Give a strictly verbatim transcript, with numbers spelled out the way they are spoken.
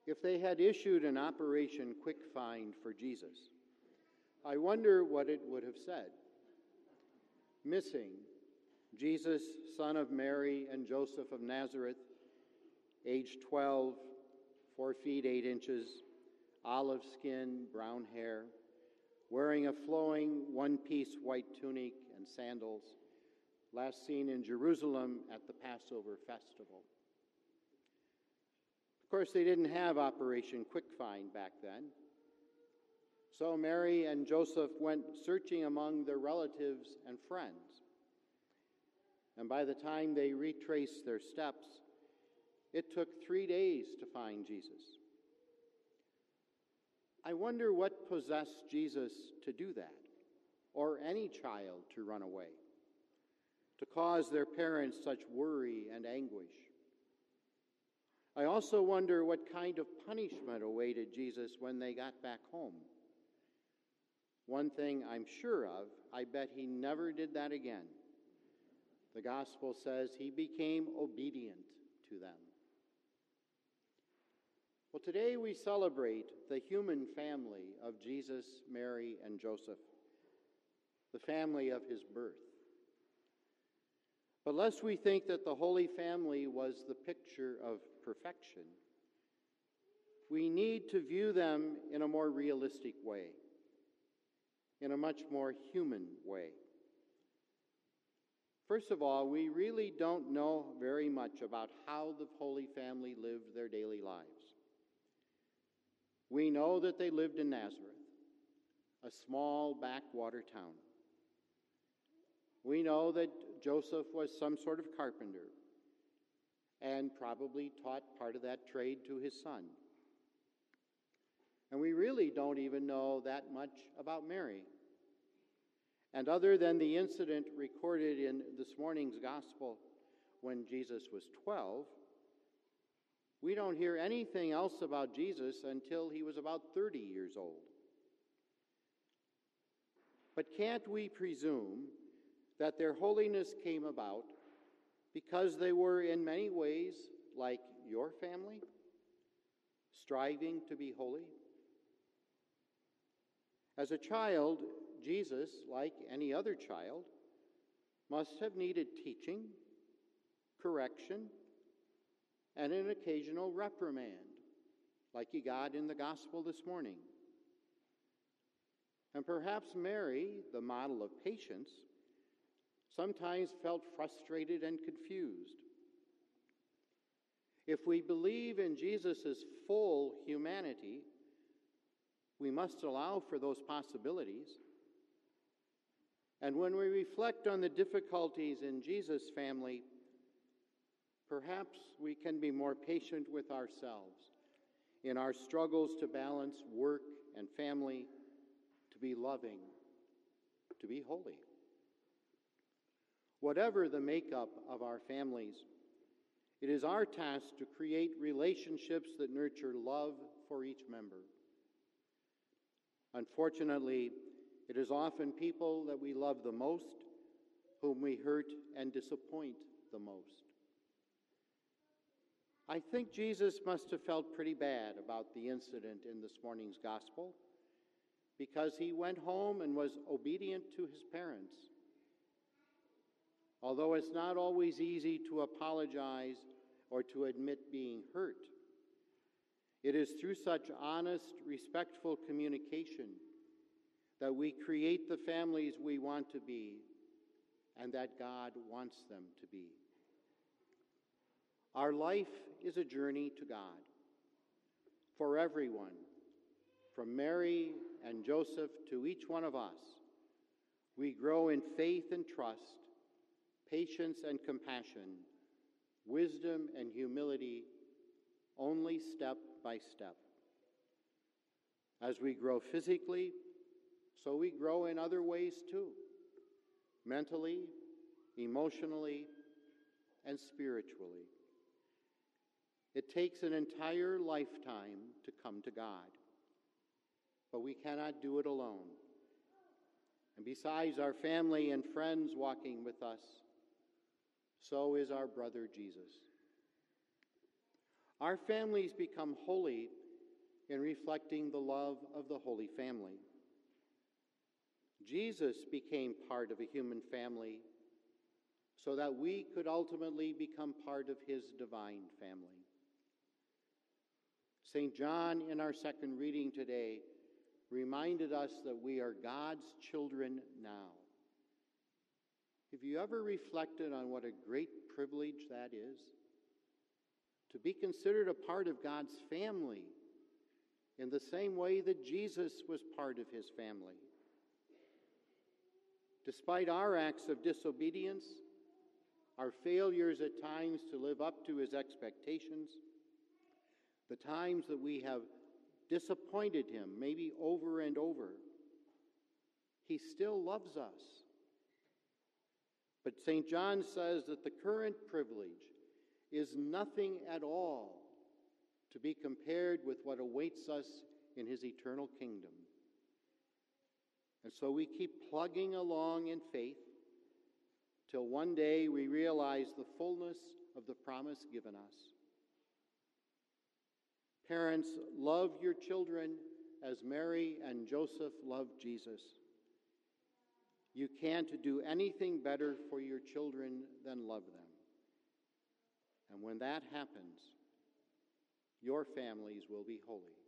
If they had issued an Operation Quick Find for Jesus, I wonder what it would have said. Missing, Jesus, son of Mary and Joseph of Nazareth, age twelve, four feet eight inches, olive skin, brown hair, wearing a flowing one-piece white tunic and sandals, last seen in Jerusalem at the Passover festival. Of course, they didn't have Operation Quick Find back then. So Mary and Joseph went searching among their relatives and friends. And by the time they retraced their steps, it took three days to find Jesus. I wonder what possessed Jesus to do that, or any child to run away, to cause their parents such worry and anguish. I also wonder what kind of punishment awaited Jesus when they got back home. One thing I'm sure of, I bet he never did that again. The gospel says he became obedient to them. Well, today we celebrate the human family of Jesus, Mary, and Joseph, the family of his birth. But lest we think that the Holy Family was the picture of perfection, we need to view them in a more realistic way, in a much more human way. First of all, we really don't know very much about how the Holy Family lived their daily lives. We know that they lived in Nazareth, a small backwater town. We know that Joseph was some sort of carpenter and probably taught part of that trade to his son. And we really don't even know that much about Mary. And other than the incident recorded in this morning's gospel when Jesus was twelve, we don't hear anything else about Jesus until he was about thirty years old. But can't we presume that their holiness came about because they were in many ways like your family, striving to be holy? As a child, Jesus, like any other child, must have needed teaching, correction, and an occasional reprimand, like he got in the gospel this morning. And perhaps Mary, the model of patience, sometimes felt frustrated and confused. If we believe in Jesus' full humanity, we must allow for those possibilities. And when we reflect on the difficulties in Jesus' family, perhaps we can be more patient with ourselves in our struggles to balance work and family, to be loving, to be holy. Whatever the makeup of our families, it is our task to create relationships that nurture love for each member. Unfortunately, it is often people that we love the most whom we hurt and disappoint the most. I think Jesus must have felt pretty bad about the incident in this morning's gospel because he went home and was obedient to his parents. Although it's not always easy to apologize or to admit being hurt, it is through such honest, respectful communication that we create the families we want to be and that God wants them to be. Our life is a journey to God. For everyone, from Mary and Joseph to each one of us, we grow in faith and trust, patience and compassion, wisdom and humility, only step by step. As we grow physically, so we grow in other ways too, mentally, emotionally, and spiritually. It takes an entire lifetime to come to God, but we cannot do it alone. And besides our family and friends walking with us, so is our brother Jesus. Our families become holy in reflecting the love of the Holy Family. Jesus became part of a human family so that we could ultimately become part of his divine family. Saint John, in our second reading today, reminded us that we are God's children now. Have you ever reflected on what a great privilege that is? To be considered a part of God's family in the same way that Jesus was part of his family. Despite our acts of disobedience, our failures at times to live up to his expectations, the times that we have disappointed him, maybe over and over, he still loves us. But Saint John says that the current privilege is nothing at all to be compared with what awaits us in his eternal kingdom. And so we keep plugging along in faith till one day we realize the fullness of the promise given us. Parents, love your children as Mary and Joseph loved Jesus. You can't do anything better for your children than love them. And when that happens, your families will be holy.